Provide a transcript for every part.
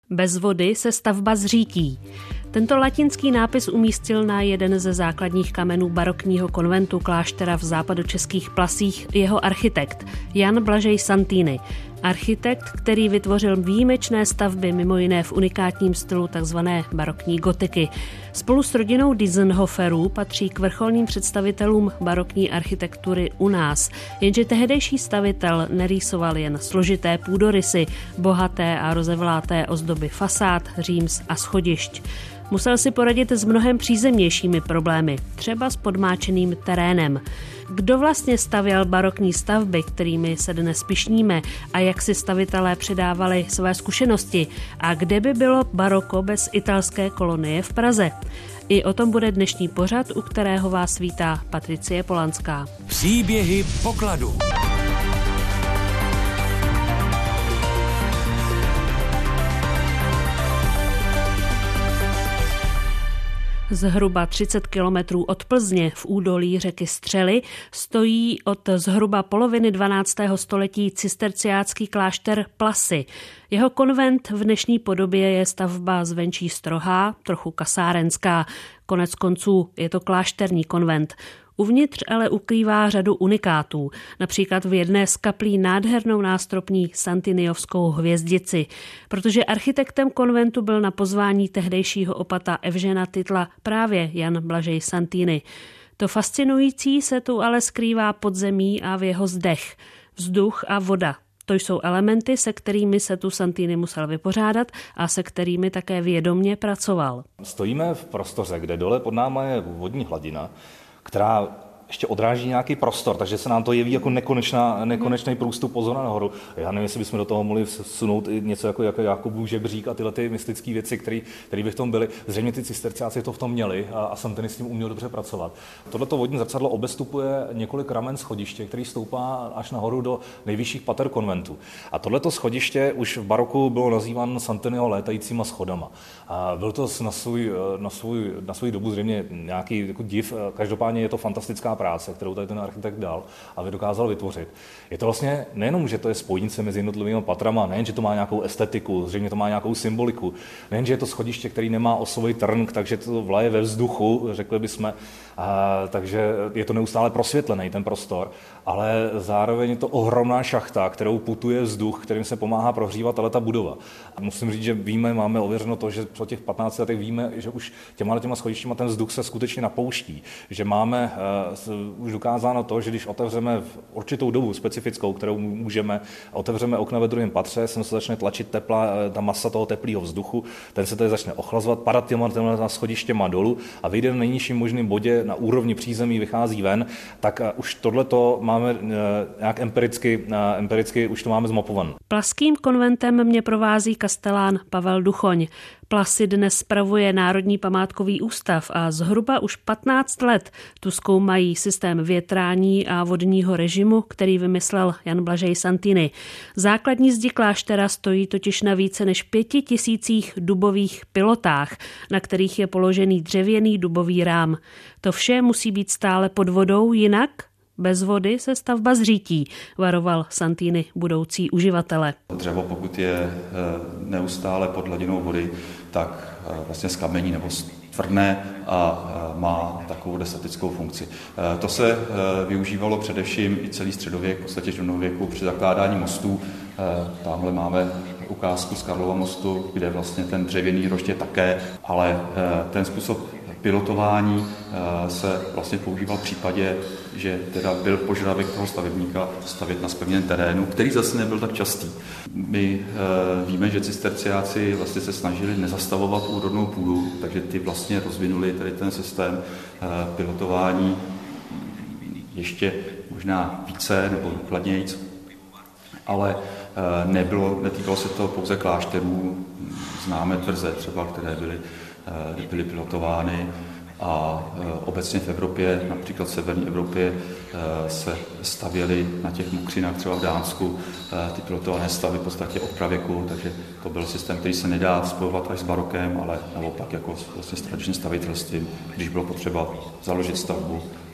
Bez vody se stavba zřítí. Tento latinský nápis umístil na jeden ze základních kamenů barokního konventu kláštera v západočeských Plasích jeho architekt Jan Blažej Santini. Architekt, který vytvořil výjimečné stavby, mimo jiné v unikátním stylu tzv. Barokní gotiky. Spolu s rodinou Diessenhoferů patří k vrcholným představitelům barokní architektury u nás. Jenže tehdejší stavitel nerýsoval jen složité půdorysy, bohaté a rozevláté ozdoby fasád, říms a schodišť. Musel si poradit s mnohem přízemnějšími problémy, třeba s podmáčeným terénem. Kdo vlastně stavěl barokní stavby, kterými se dnes pyšníme, a jak si stavitelé předávali své zkušenosti? A kde by bylo baroko bez italské kolonie v Praze? I o tom bude dnešní pořad, u kterého vás vítá Patricie Polanská. Příběhy pokladu. Zhruba 30 kilometrů od Plzně v údolí řeky Střely stojí od zhruba poloviny 12. století cisterciácký klášter Plasy. Jeho konvent v dnešní podobě je stavba zvenčí strohá, trochu kasárenská. Konec konců je to klášterní konvent. Uvnitř ale ukrývá řadu unikátů, například v jedné z kaplí nádhernou nástropní santiniovskou hvězdici, protože architektem konventu byl na pozvání tehdejšího opata Evžena Titla právě Jan Blažej Santini. To fascinující se tu ale skrývá pod zemí a v jeho zdech. Vzduch a voda. To jsou elementy, se kterými se tu Santini musel vypořádat a se kterými také vědomě pracoval. Stojíme v prostoře, kde dole pod náma je vodní hladina, která ještě odráží nějaký prostor, takže se nám to jeví jako nekonečný průstup pozora nahoru. Já nevím, jestli bychom do toho mohli sunout i něco jako Jakubův žebřík a tyhle ty mystické věci, které by v tom byly. Zřejmě ty cisterciáci to v tom měli a Santini s tím uměl dobře pracovat. Tohleto vodní zrcadlo obestupuje několik ramen schodiště, který stoupá až nahoru do nejvyšších pater konventu. A tohleto schodiště už v baroku bylo nazýváno Santiniho létajícíma schodama. A byl to na svou dobu zřejmě nějaký jako div. Každopádně je to fantastická práce, kterou tady ten architekt dal a dokázal vytvořit. Je to vlastně nejenom, že to je spojnice mezi jednotlivými patrama, nejen, že to má nějakou estetiku, zřejmě to má nějakou symboliku, nejen, že je to schodiště, který nemá osový trnk, takže to vlaje ve vzduchu, řekli bychom, takže je to neustále prosvětlený ten prostor, ale zároveň je to ohromná šachta, kterou putuje vzduch, kterým se pomáhá prohřívat ta budova. A musím říct, že máme ověřeno to, že po těch 15 letech víme, že už těma schodištěma ten vzduch se skutečně napouští, že máme už dokázáno to, že když otevřeme v určitou dobu specifickou, kterou můžeme, otevřeme okna ve druhém patře, sem se začne tlačit ta masa toho teplého vzduchu, ten se tady začne ochlazovat, padat těma schodištěma dolů a vyjde na nejnižším možném bodě na úrovni přízemí, vychází ven, tak už tohleto máme nějak empiricky už to máme zmapované. Plaským konventem mě provází kastelán Pavel Duchoň. Plasy dnes spravuje Národní památkový ústav a zhruba už 15 let tu zkoumají systém větrání a vodního režimu, který vymyslel Jan Blažej Santini. Základní zdi kláštera stojí totiž na více než 5000 dubových pilotách, na kterých je položený dřevěný dubový rám. To vše musí být stále pod vodou, jinak bez vody se stavba zřítí, varoval Santini budoucí uživatele. Dřevo, pokud je neustále pod hladinou vody, tak vlastně zkamení nebo stvrdne a má takovou destatickou funkci. To se využívalo především i celý středověk, v podstatě do novověku při zakládání mostů. Tamhle máme ukázku z Karlova mostu, kde vlastně ten dřevěný rošt je také, ale ten způsob pilotování se vlastně používal v případě, že teda byl požadavek toho stavebníka stavět na zpevněném terénu, který zase nebyl tak častý. My víme, že cisterciáci vlastně se snažili nezastavovat úrodnou půdu, takže ty vlastně rozvinuli tady ten systém pilotování ještě možná více nebo důkladnějc, ale netýkalo se to pouze klášterů, známe tvrze třeba, které byly pilotovány a obecně v Evropě, například v severní Evropě, se stavěly na těch mokřinách, třeba v Dánsku, ty pilotované stavy v podstatě od pravěku, takže to byl systém, který se nedá spojovat až s barokem, ale naopak jako vlastně s tradičním stavitelstvím, když bylo potřeba založit stavbu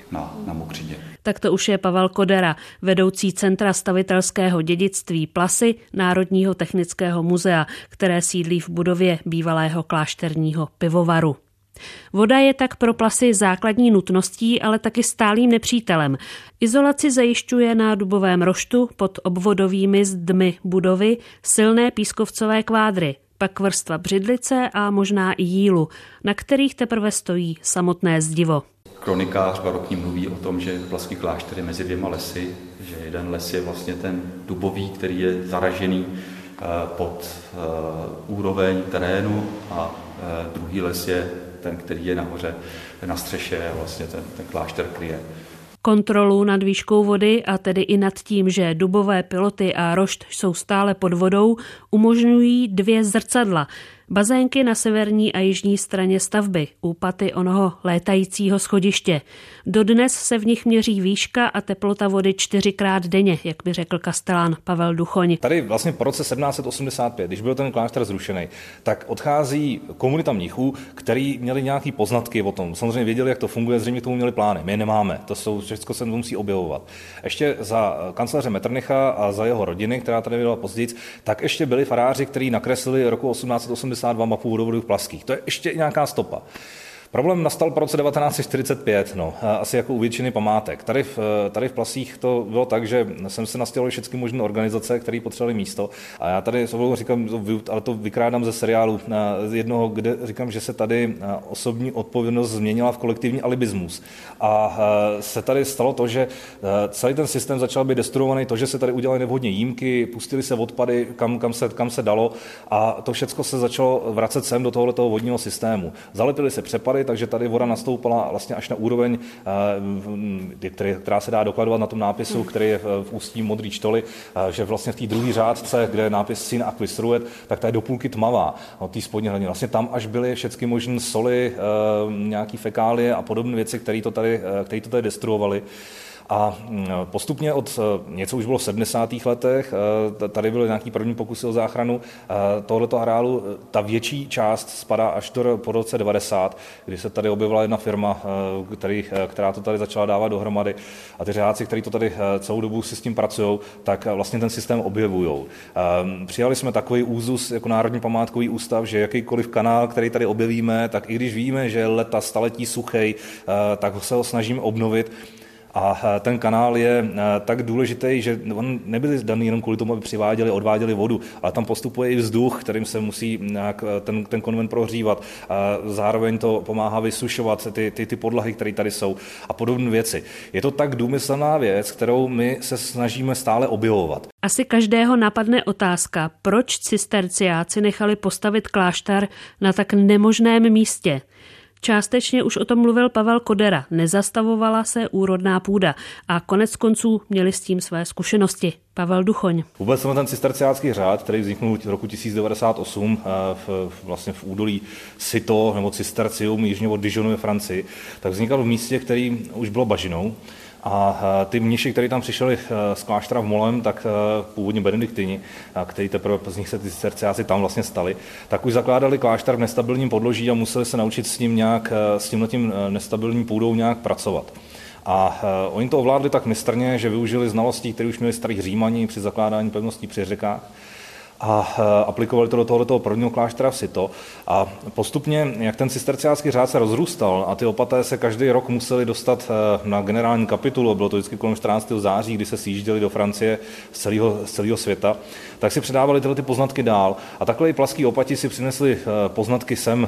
na Mokřidě. Tak to už je Pavel Kodera, vedoucí Centra stavitelského dědictví Plasy Národního technického muzea, které sídlí v budově bývalého klášterního pivovaru. Voda je tak pro Plasy základní nutností, ale taky stálým nepřítelem. Izolaci zajišťuje na dubovém roštu pod obvodovými zdmi budovy silné pískovcové kvádry, pak vrstva břidlice a možná i jílu, na kterých teprve stojí samotné zdivo. Kronikář barokní mluví o tom, že Plaský klášter je mezi dvěma lesy, že jeden les je vlastně ten dubový, který je zaražený pod úroveň terénu a druhý les je ten, který je nahoře na střeše a vlastně ten klášter kryje. Kontrolu nad výškou vody a tedy i nad tím, že dubové piloty a rošt jsou stále pod vodou, umožňují 2 zrcadla. Bazénky na severní a jižní straně stavby, úpaty onoho létajícího schodiště. Dodnes se v nich měří výška a teplota vody 4krát denně, jak by řekl kastelán Pavel Duchoň. Tady vlastně po roce 1785, když byl ten klášter zrušený, tak odchází komunita mnichů, který měli nějaký poznatky o tom. Samozřejmě věděli, jak to funguje, zřejmě k tomu měli plány. My je nemáme, všechno se musí objevovat. Ještě za kancléře Metternicha a za jeho rodiny, která tady byla později, tak ještě byli faráři, kteří nakreslili roku 1882 mapu vodovodů Plaských. To je ještě nějaká stopa. Problém nastal po roce 1945, asi jako u většiny památek. Tady v Plasích to bylo tak, že jsem se nastěhoval všechny možné organizace, které potřebovaly místo. A já tady říkám, ale to vykrádám ze seriálu jednoho, kde říkám, že se tady osobní odpovědnost změnila v kolektivní alibismus. A se tady stalo to, že celý ten systém začal být destruovaný, to, že se tady udělali nevhodně jímky, pustili se odpady, kam se dalo a to všechno se začalo vracet sem do tohoto vodního systému. Zalepily se přepady, takže tady voda nastoupala vlastně až na úroveň, která se dá dokladovat na tom nápisu, který je v ústí modrý štoly, že vlastně v té druhé řádce, kde je nápis Sine aquis ruet, tak ta je do půlky tmavá od té spodní hladiny. Vlastně tam až byly všechny možné soli, nějaký fekálie a podobné věci, které to tady destruovaly. A postupně něco už bylo v 70. letech, tady byly nějaký první pokusy o záchranu tohoto areálu. Ta větší část spadá až po roce 90, kdy se tady objevila jedna firma, která to tady začala dávat dohromady. A ty řáci, kteří to tady celou dobu si s tím pracují, tak vlastně ten systém objevujou. Přijali jsme takový úzus jako Národní památkový ústav, že jakýkoliv kanál, který tady objevíme, tak i když víme, že je leta staletí suchej, tak se ho snažíme obnovit. A ten kanál je tak důležitý, že on nebyl daný jenom kvůli tomu, aby odváděli vodu, ale tam postupuje i vzduch, kterým se musí nějak ten konvent prohřívat. Zároveň to pomáhá vysušovat ty podlahy, které tady jsou a podobné věci. Je to tak důmyslná věc, kterou my se snažíme stále objevovat. Asi každého napadne otázka, proč cisterciáci nechali postavit klášter na tak nemožném místě. Částečně už o tom mluvil Pavel Kodera, nezastavovala se úrodná půda a konec konců měli s tím své zkušenosti. Pavel Duchoň. Vůbec ten cisterciácký řád, který vzniknul v roku 1098 vlastně v údolí Cito nebo Cistercium jižně od Dijonu ve Francii, tak vznikal v místě, který už bylo bažinou. A ty mniši, kteří tam přišli z kláštera v Molem, tak původně benediktini, kteří teprve z nich se ty cisterciáci tam vlastně stali, tak už zakládali klášter v nestabilním podloží a museli se naučit s tímhletím nestabilním půdou nějak pracovat. A oni to ovládli tak mistrně, že využili znalostí, které už měli starých Římani při zakládání pevností při řekách, a aplikovali to do tohoto prvního kláštera v Cito. A postupně, jak ten cisterciácký řád se rozrůstal a ty opaté se každý rok museli dostat na generální kapitulu, bylo to vždycky kolem 14. září, kdy se sjížděli do Francie z celého světa, tak si předávali tyhle ty poznatky dál. A takhle i plaský opati si přinesli poznatky sem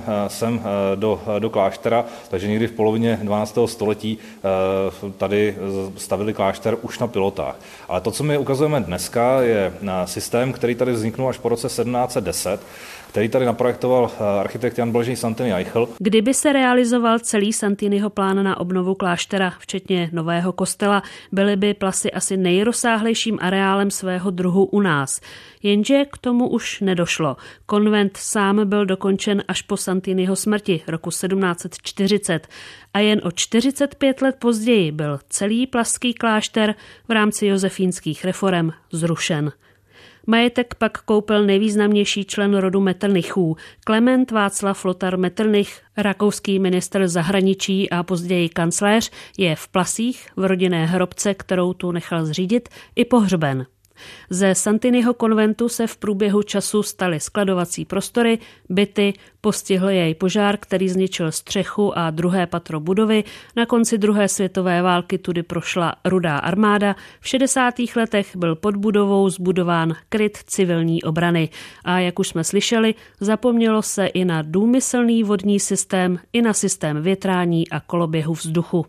do kláštera, takže někdy v polovině 12. století tady stavili klášter už na pilotách. Ale to, co my ukazujeme dneska, je systém, který tady vzniknul až po roce 1710, který tady naprojektoval architekt Jan Blažej Santini Eichel. Kdyby se realizoval celý Santiniho plán na obnovu kláštera, včetně nového kostela, byly by Plasy asi nejrozsáhlejším areálem svého druhu u nás. Jenže k tomu už nedošlo. Konvent sám byl dokončen až po Santiniho smrti roku 1740 a jen o 45 let později byl celý plaský klášter v rámci josefínských reforem zrušen. Majetek pak koupil nejvýznamnější člen rodu Metternichů, Klement Václav Lothar Metternich, rakouský ministr zahraničí a později kancléř, je v Plasích v rodinné hrobce, kterou tu nechal zřídit, i pohřben. Ze Santiniho konventu se v průběhu času staly skladovací prostory, byty, postihl jej požár, který zničil střechu a druhé patro budovy. Na konci druhé světové války tudy prošla Rudá armáda. V 60. letech byl pod budovou zbudován kryt civilní obrany. A jak už jsme slyšeli, zapomnělo se i na důmyslný vodní systém, i na systém větrání a koloběhu vzduchu.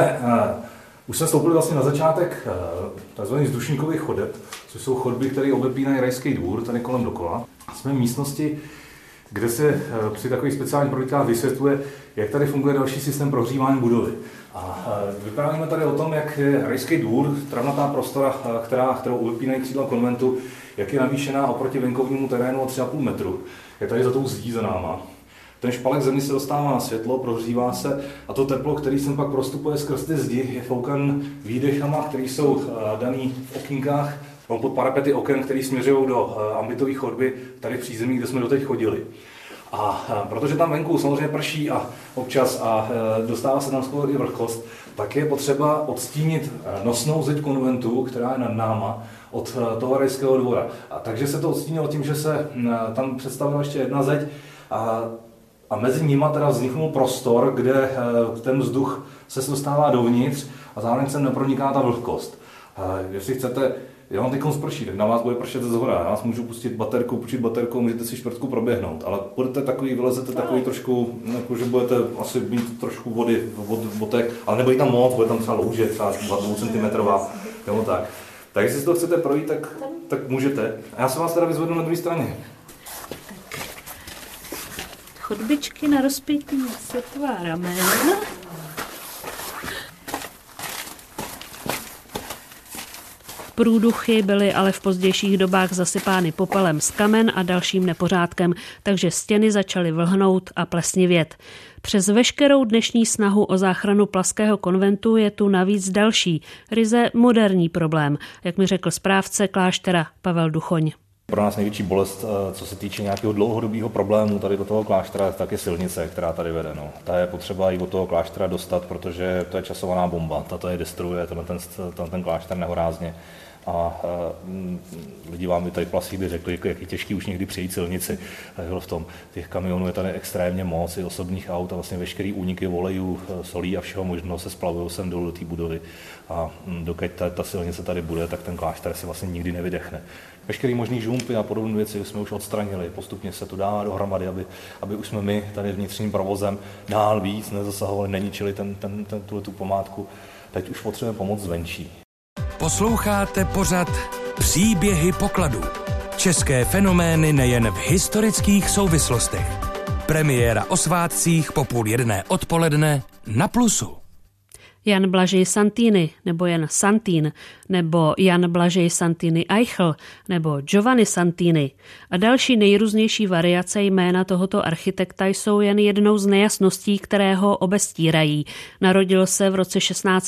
Už jsme stoupili vlastně na začátek tzv. Vzdušníkových chodeb, což jsou chodby, které obepínají Rajský dvůr, tady kolem dokola. Jsme v místnosti, kde se při takových speciálních prohlídkách vysvětluje, jak tady funguje další systém prohřívání budovy. A vyprávíme tady o tom, jak je Rajský dvůr, travnatá prostora, kterou obepínají křídla konventu, jak je navýšená oproti venkovnímu terénu o 3,5 metru. Je tady za tou zdí za náma. Ten špalek zemi se dostává na světlo, prohřívá se a to teplo, který sem pak prostupuje skrz ty zdi, je foukan výdechama, které jsou daný v okýnkách, pod parapety oken, které směřují do ambitové chodby tady v přízemí, kde jsme doteď chodili. A protože tam venku samozřejmě prší a občas a dostává se tam skoro i vlhkost, tak je potřeba odstínit nosnou zeď konventu, která je nad náma, od toho Rajského dvora. A takže se to odstínilo tím, že se tam představila ještě jedna zeď a mezi nimi teda vzniknul prostor, kde ten vzduch se dostává dovnitř a zároveň se neproniká ta vlhkost. Jestli chcete, já vám teď sprší, tak na vás bude pršet ze zhora. Já vás můžu pustit baterkou, můžete si čtvrtku proběhnout, ale budete takový, vylezete takový trošku, jako že budete asi mít trošku vody v botech, ale nebude tam moc, bude tam třeba louže, třeba 2 cm, nebo tak. Tak jestli si to chcete projít, tak můžete. A já se vás teda vyzvednu na druhé straně. Chodbičky na rozpětí světová ramena. Průduchy byly ale v pozdějších dobách zasypány popelem z kamen a dalším nepořádkem, takže stěny začaly vlhnout a plesnivět. Přes veškerou dnešní snahu o záchranu Plaského konventu je tu navíc další, ryze moderní problém, jak mi řekl správce kláštera Pavel Duchoň. Pro nás největší bolest, co se týče nějakého dlouhodobého problému tady do toho kláštera, tak je silnice, která tady vede. No. Ta je potřeba i do toho kláštera dostat, protože to je časovaná bomba. Ta to je destruuje, ten klášter nehorázně. A lidi vám by tady Plasích by řekli, jak je těžký už někdy přejít silnici. V tom těch kamionů je tady extrémně moc, i osobních aut a vlastně veškerý úniky olejů, solí a všeho možného se splavují sem dolů do té budovy. A dokud ta silnice tady bude, tak ten klášter si vlastně nikdy nevydechne. Veškerý možný žumpy a podobné věci jsme už odstranili. Postupně se to dá dohromady, aby už jsme my tady vnitřním provozem dál víc nezasahovali, neničili tu památku. Teď už potřebujeme pomoc zvenčí. Posloucháte pořad Příběhy pokladů. České fenomény nejen v historických souvislostech. Premiéra o svátcích po 12:30 odpoledne na Plusu. Jan Blažej Santini, nebo jen Santín, nebo Jan Blažej Santini Eichl, nebo Giovanni Santini a další nejrůznější variace jména tohoto architekta jsou jen jednou z nejasností, které ho obestírají. Narodil se v roce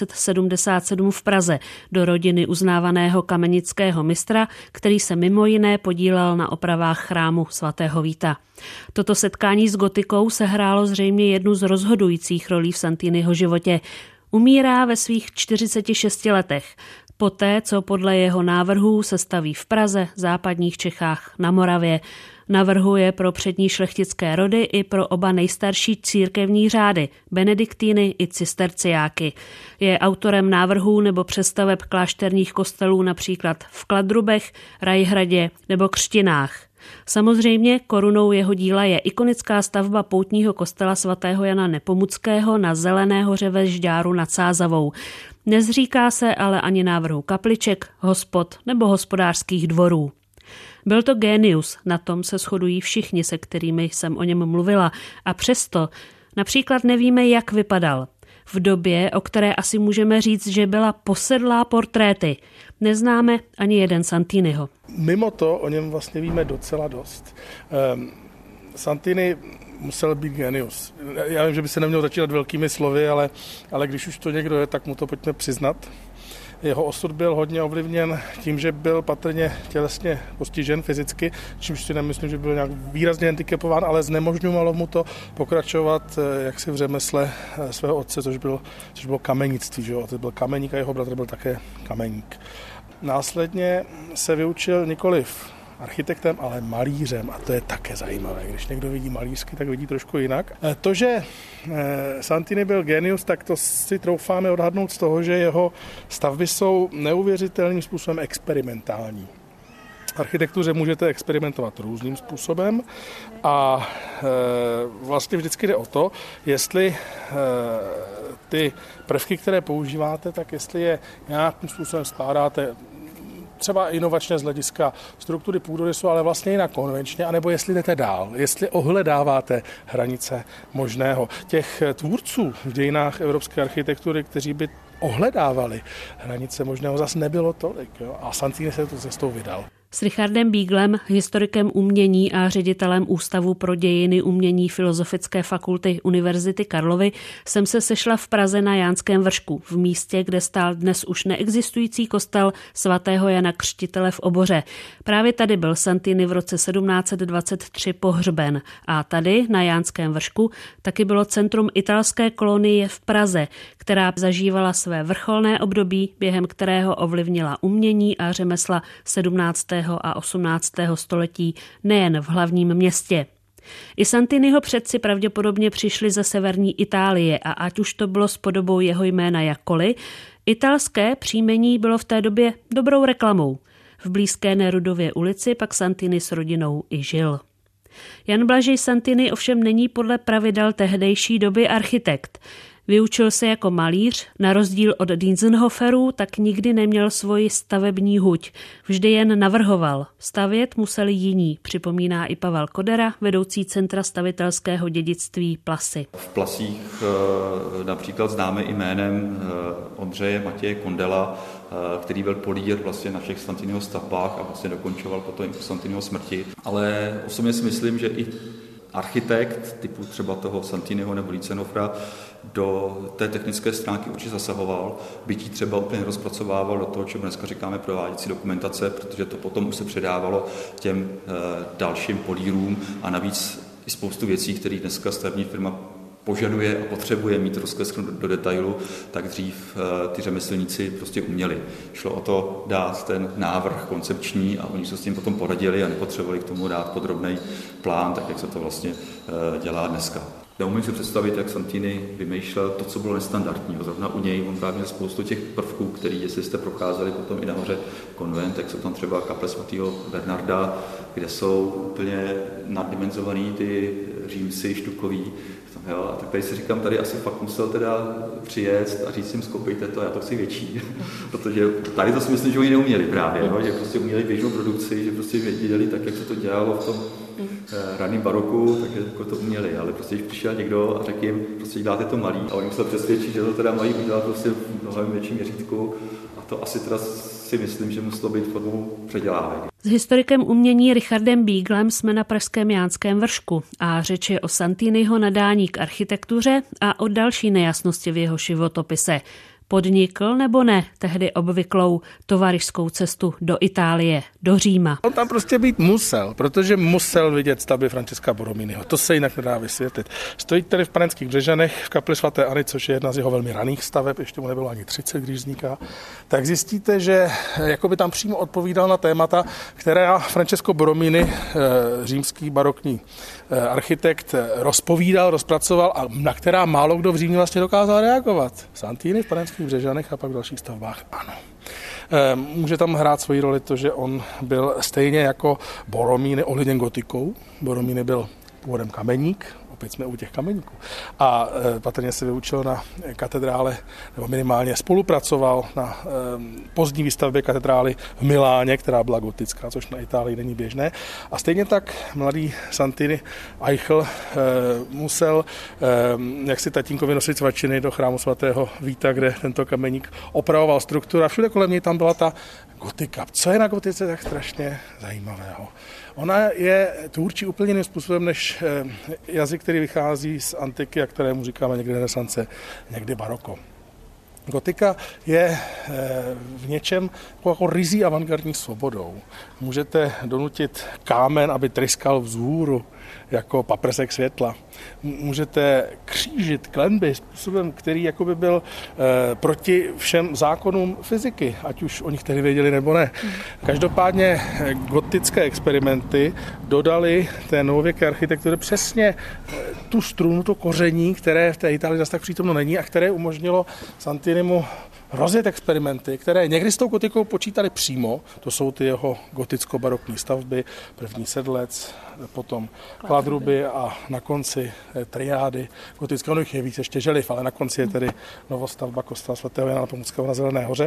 1677 v Praze do rodiny uznávaného kamenického mistra, který se mimo jiné podílel na opravách chrámu svatého Víta. Toto setkání s gotikou sehrálo zřejmě jednu z rozhodujících rolí v Santiniho životě. Umírá ve svých 46 letech, poté, co podle jeho návrhů se staví v Praze, západních Čechách, na Moravě. Navrhuje pro přední šlechtické rody i pro oba nejstarší církevní řády, benediktíny i cisterciáky. Je autorem návrhů nebo přestaveb klášterních kostelů například v Kladrubech, Rajhradě nebo Křtinách. Samozřejmě korunou jeho díla je ikonická stavba poutního kostela svatého Jana Nepomuckého na Zelené hoře ve Žďáru nad Sázavou. Nezříká se ale ani návrhu kapliček, hospod nebo hospodářských dvorů. Byl to génius, na tom se shodují všichni, se kterými jsem o něm mluvila, a přesto například nevíme, jak vypadal. V době, o které asi můžeme říct, že byla posedlá portréty, neznáme ani jeden Santiniho. Mimo to o něm vlastně víme docela dost. Santini musel být genius. Já vím, že by se neměl začínat velkými slovy, ale když už to někdo je, tak mu to pojďme přiznat. Jeho osud byl hodně ovlivněn tím, že byl patrně tělesně postižen fyzicky, čímž si nemyslím, že byl nějak výrazně handicapován, ale znemožňovalo mu to pokračovat jaksi v řemesle svého otce, což bylo kamenictví. Že? Otec byl kameník a jeho bratr byl také kameník. Následně se vyučil nikoliv architektem, ale malířem a to je také zajímavé. Když někdo vidí malířsky, tak vidí trošku jinak. To, že Santini byl genius, tak to si troufáme odhadnout z toho, že jeho stavby jsou neuvěřitelným způsobem experimentální. V architektuře můžete experimentovat různým způsobem a vlastně vždycky jde o to, jestli ty prvky, které používáte, tak jestli je nějakým způsobem skládáte třeba inovačně z hlediska struktury půdorysu, ale vlastně jinak konvenčně, anebo jestli jdete dál, jestli ohledáváte hranice možného. Těch tvůrců v dějinách evropské architektury, kteří by ohledávali hranice možného, zase nebylo tolik. Jo? A Santini se tu cestou vydal. S Richardem Bieglem, historikem umění a ředitelem Ústavu pro dějiny umění Filozofické fakulty Univerzity Karlovy, jsem se sešla v Praze na Jánském vršku, v místě, kde stál dnes už neexistující kostel svatého Jana Křtitele v Oboře. Právě tady byl Santini v roce 1723 pohřben a tady na Jánském vršku taky bylo centrum italské kolonie v Praze, která zažívala své vrcholné období, během kterého ovlivnila umění a řemesla 17. a 18. století nejen v hlavním městě. I Santiniho předci pravděpodobně přišli ze severní Itálie a ať už to bylo s podobou jeho jména jakkoliv, italské příjmení bylo v té době dobrou reklamou. V blízké Nerudově ulici pak Santini s rodinou i žil. Jan Blažej Santini ovšem není podle pravidel tehdejší doby architekt. Vyučil se jako malíř, na rozdíl od Dientzenhoferů, tak nikdy neměl svoji stavební huť. Vždy jen navrhoval. Stavět museli jiní, připomíná i Pavel Kodera, vedoucí Centra stavitelského dědictví Plasy. V Plasích například známe jménem Ondřeje Matěje Kondela, který byl polír vlastně na všech Santiniho stavbách a vlastně dokončoval potom i Santiniho smrti. Ale osobně si myslím, že i architekt typu třeba toho Santiniho nebo Dientzenhofera do té technické stránky určitě zasahoval, byť třeba úplně rozpracovával do toho, čemu dneska říkáme prováděcí dokumentace, protože to potom už se předávalo těm dalším polírům a navíc i spoustu věcí, které dneska stavební firma požaduje a potřebuje mít rozklesknu do detailu, tak dřív ty řemeslníci prostě uměli. Šlo o to dát ten návrh koncepční a oni se s tím potom poradili a nepotřebovali k tomu dát podrobný plán, tak jak se to vlastně dělá dneska. Neumím si představit, jak Santini vymýšlel to, co bylo nestandardního. Zrovna u něj on právě měl spoustu těch prvků, který, jestli jste procházeli potom i nahoře konvent, tak jsou tam třeba kaple svatého Bernarda, kde jsou úplně naddimenzovaný ty římsy štukový. Jo, a tak tady si říkám, tady asi fakt musel teda přijet a říct jim, skopejte to, já to chci větší. Protože tady to si myslím, že oni neuměli právě, jo, že prostě uměli běžnou produkci, že prostě věděli tak, jak se to dělalo v tom raném baroku, takže jako to uměli, ale prostě když přišel někdo a řekl jim, prostě děláte to malý a oni museli přesvědčit, že to teda mají udělat prostě v mnohem větším měřítku a to asi teda si myslím, že muselo být formou předělávek. S historikem umění Richardem Bieglem jsme na pražském Jánském vršku a řeč je o Santiniho nadání k architektuře a o další nejasnosti v jeho životopise. Podnikl nebo ne tehdy obvyklou tovaryšskou cestu do Itálie, do Říma? On tam prostě být musel, protože musel vidět stavby Francesca Borrominiho. To se jinak nedá vysvětlit. Stojí tady v Panenských Břežanech v kapli svaté Anny, což je jedna z jeho velmi raných staveb, ještě mu nebylo ani 30, když vzniká, tak zjistíte, že jakoby tam přímo odpovídal na témata, která Francesco Borromini, římský barokní architekt, rozpovídal, rozpracoval a na která málo kdo v Římě vlastně dokázal reagovat. Santini v Panenských Břežanech a pak v dalších stavbách ano. Může tam hrát svoji roli to, že on byl stejně jako Borromini ovlivněn gotikou. Borromini byl původem kameník, opět jsme u těch kameníků. A patrně se vyučil na katedrále, nebo minimálně spolupracoval na pozdní výstavbě katedrály v Miláně, která byla gotická, což na Itálii není běžné. A stejně tak mladý Santini Eichel musel jaksi tatínkovi nosit svačiny do chrámu svatého Víta, kde tento kameník opravoval strukturu a všude kolem něj tam byla ta gotika. Co je na gotice tak strašně zajímavého? Ona je tvůrčí úplně jiným způsobem než jazyk, který vychází z antiky a kterému říkáme někdy renesance, někdy baroko. Gotika je v něčem jako ryzí avantgardní svobodou. Můžete donutit kámen, aby tryskal vzhůru jako paprsek světla. Můžete křížit klenby způsobem, který jakoby byl proti všem zákonům fyziky, ať už o nich tehdy věděli nebo ne. Každopádně gotické experimenty dodaly té novověké architektuře přesně tu strunu, to koření, které v té Itálii zase tak přítomno není a které umožnilo Santinimu rozjet experimenty, které někdy s tou gotikou počítali přímo, to jsou ty jeho goticko-barokní stavby, první sedlec, potom kladruby a na konci triády gotické, ono jich je víc ještě želiv, ale na konci je tedy novostavba kostela svatého Jana Nepomuckého na Zelené hoře.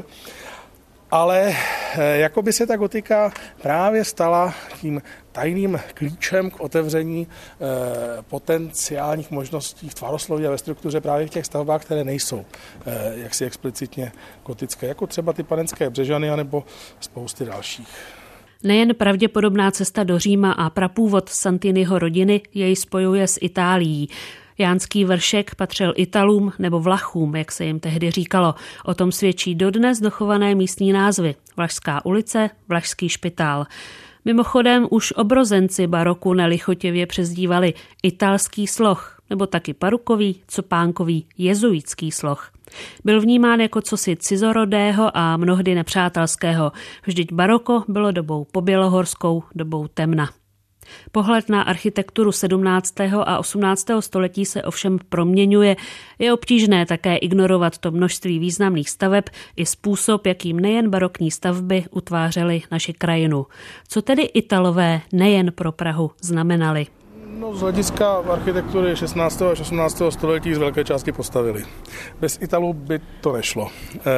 Ale jako by se ta gotika právě stala tím tajným klíčem k otevření potenciálních možností v tvarosloví a ve struktuře právě v těch stavbách, které nejsou jaksi explicitně gotické, jako třeba ty Panenské Břežany anebo spousty dalších. Nejen pravděpodobná cesta do Říma a prapůvod Santiniho rodiny jej spojuje s Itálií. Jánský vršek patřil Italům nebo Vlachům, jak se jim tehdy říkalo. O tom svědčí dodnes dochované místní názvy. Vlašská ulice, Vlašský špitál. Mimochodem už obrozenci baroku nelichotivě přezdívali italský sloh, nebo taky parukový, copánkový, jezuitský sloh. Byl vnímán jako cosi cizorodého a mnohdy nepřátelského. Vždyť baroko bylo dobou pobělohorskou, dobou temna. Pohled na architekturu 17. a 18. století se ovšem proměňuje. Je obtížné také ignorovat to množství významných staveb i způsob, jakým nejen barokní stavby utvářely naši krajinu. Co tedy Italové nejen pro Prahu znamenali? No, z hlediska architektury 16. až 18. století z velké části postavili. Bez Italů by to nešlo.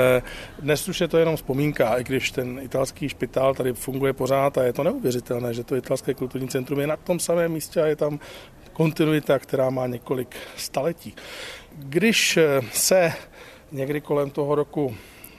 Dnes už je to jenom vzpomínka, i když ten italský špitál tady funguje pořád a je to neuvěřitelné, že to italské kulturní centrum je na tom samém místě a je tam kontinuita, která má několik staletí. Když se někdy kolem toho roku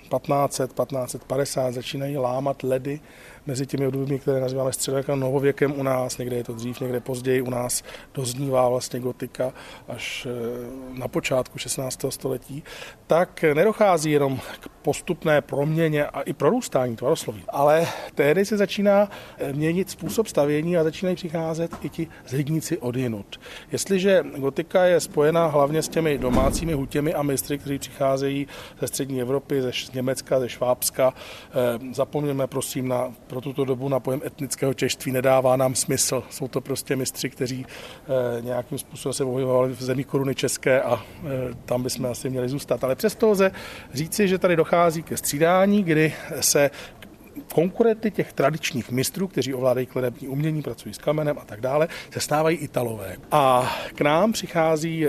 1550 začínají lámat ledy mezi těmi obdobími, které nazýváme středověkem a novověkem u nás, někde je to dřív, někde později, u nás doznívá vlastně gotika až na počátku 16. století, tak nedochází jenom k postupné proměně a i prorůstání tvarosloví, ale tehdy se začíná měnit způsob stavění a začínají přicházet i ti zedníci odjinud. Jestliže gotika je spojena hlavně s těmi domácími hutěmi a mistry, kteří přicházejí ze střední Evropy, ze Německa, ze Švábska, zapomněme prosím pro tuto dobu na pojem etnického češství, nedává nám smysl. Jsou to prostě mistři, kteří nějakým způsobem se pohybovali v zemi koruny české a tam bychom asi měli zůstat. Ale přesto lze říci, že tady dochází ke střídání, kdy se konkurenty těch tradičních mistrů, kteří ovládají klenební umění, pracují s kamenem a tak dále, se stávají Italové. A k nám přichází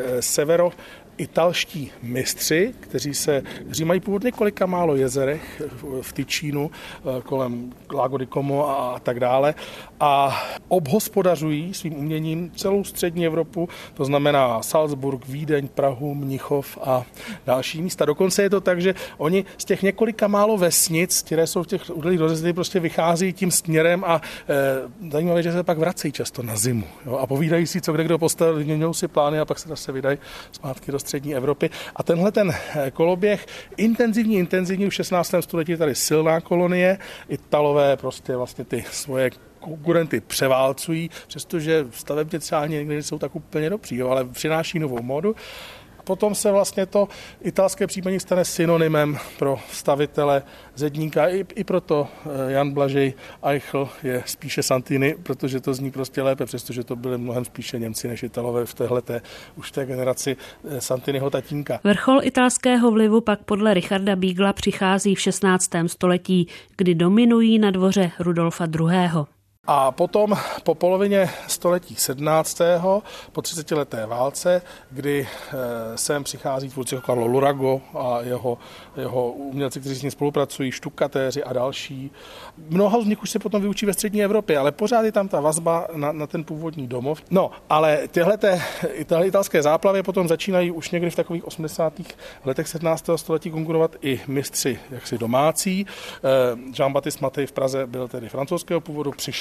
italští mistři, kteří mají původ několika málo jezerech v Ticínu, kolem Lago di Como a tak dále a obhospodařují svým uměním celou střední Evropu, to znamená Salzburg, Vídeň, Prahu, Mnichov a další místa. Dokonce je to tak, že oni z těch několika málo vesnic, které jsou v těch údolích rozezdy, prostě vychází tím směrem a zajímavé, že se pak vracejí často na zimu. Jo, a povídají si, co kde kdo postavil, vyměňují si plány a pak se zase vydají zpátky do střední Evropy. A tenhle ten koloběh intenzivní v 16. století je tady silná kolonie. Italové prostě vlastně ty svoje konkurenty převálcují, přestože stavebně třeba někdy jsou tak úplně dobří, ale přináší novou módu. Potom se vlastně to italské příjmení stane synonymem pro stavitele zedníka. I proto Jan Blažej Eichl je spíše Santini, protože to zní prostě lépe, přestože to byly mnohem spíše Němci než Italové už v té generaci Santiniho tatínka. Vrchol italského vlivu pak podle Richarda Biegla přichází v 16. století, kdy dominují na dvoře Rudolfa II. A potom po polovině století 17. po 30leté válce, kdy sem přichází tvůrci jako Carlo Lurago a jeho umělci, kteří s ním spolupracují, štukatéři a další. Mnoho z nich už se potom vyučí ve střední Evropě, ale pořád je tam ta vazba na ten původní domov. No, ale tyhleté italské záplavy potom začínají už někdy v takových 80. letech 17. století konkurovat i mistři jaksi domácí. Jean-Baptiste Mattei v Praze byl tedy francouzského původu, přišel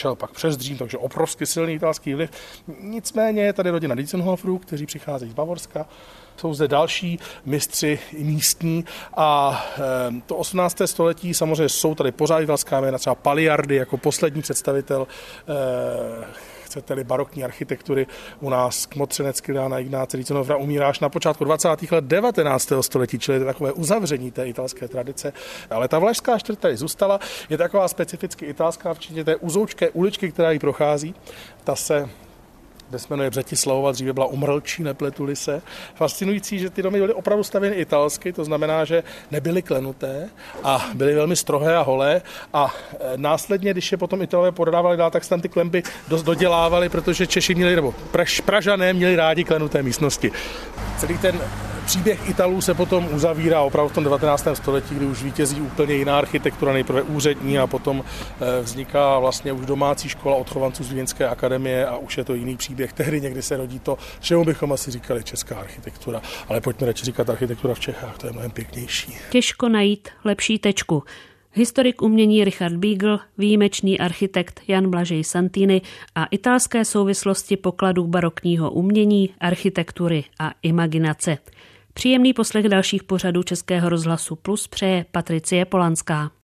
šel pak přes Dřím, takže obrovsky silný italský vliv. Nicméně je tady rodina Dientzenhoferů, kteří přicházejí z Bavorska. Jsou zde další mistři i místní a to 18. století samozřejmě jsou tady pořád italská jména, třeba Paliardi jako poslední představitel chcete-li barokní architektury u nás, Kmotřenec Kyriana Ignáce Dientzenhofera umírá až na počátku 20. let 19. století, čili takové uzavření té italské tradice. Ale ta Valašská čtvrť tady zůstala, je taková specificky italská, včetně té uzoučké uličky, která ji prochází. Ta se dnes jmenuje Břetislavova, dříve byla Umrlčí, nepletuli se. Fascinující, že ty domy byly opravdu stavěny italsky, to znamená, že nebyly klenuté a byly velmi strohé a holé a následně, když je potom Italové prodávali dál, tak se tam ty klenby dost dodělávali, protože Češi měli, nebo Pražané měli rádi klenuté místnosti. Celý ten příběh Italů se potom uzavírá opravdu v tom 19. století, kdy už vítězí úplně jiná architektura, nejprve úřední a potom vzniká vlastně už domácí škola odchovanců z Vídeňské akademie a už je to jiný příběh. Tehdy někdy se rodí to, čemu bychom asi říkali česká architektura, ale pojďme radši říkat architektura v Čechách, to je mnohem pěknější. Těžko najít lepší tečku. Historik umění Richard Beagle, výjimečný architekt Jan Blažej Santini a italské souvislosti pokladů barokního umění, architektury a imaginace. Příjemný poslech dalších pořadů Českého rozhlasu Plus přeje Patricie Polanská.